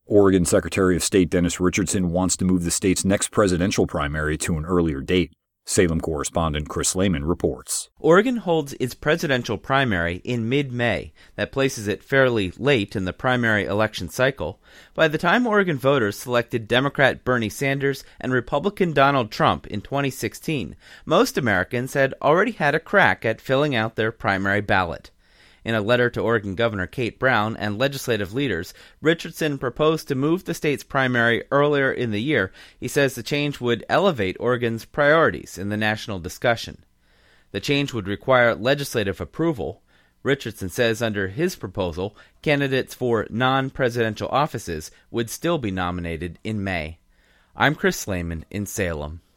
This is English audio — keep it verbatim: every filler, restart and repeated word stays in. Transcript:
Oregon Secretary of State Dennis Richardson wants to move the state's next presidential primary to an earlier date. Salem correspondent Chris Lehman reports. Oregon holds its presidential primary in mid-May. That places it fairly late in the primary election cycle. By the time Oregon voters selected Democrat Bernie Sanders and Republican Donald Trump in twenty sixteen, most Americans had already had a crack at filling out their primary ballot. In a letter to Oregon Governor Kate Brown and legislative leaders, Richardson proposed to move the state's primary earlier in the year. He says the change would elevate Oregon's priorities in the national discussion. The change would require legislative approval. Richardson says under his proposal, candidates for non-presidential offices would still be nominated in May. I'm Chris Lehman in Salem.